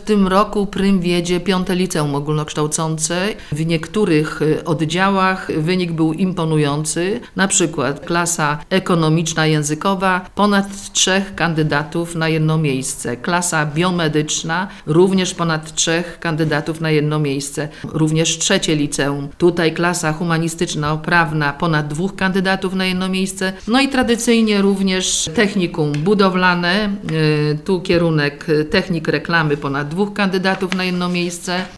tym roku prym wiedzie 5. liceum ogólnokształcące. W niektórych oddziałach wynik był imponujący. Na przykład klasa ekonomiczna, językowa, ponad 3 kandydatów na jedno miejsce. Klasa biomedyczna, również ponad 3 kandydatów na jedno miejsce. Również 3. liceum. Tutaj klasa humanistyczno-prawna, ponad 2 kandydatów na jedno miejsce. No i tradycyjnie również technikum budowlane, tu kierunek technik reklamy, ponad 2 kandydatów na jedno miejsce.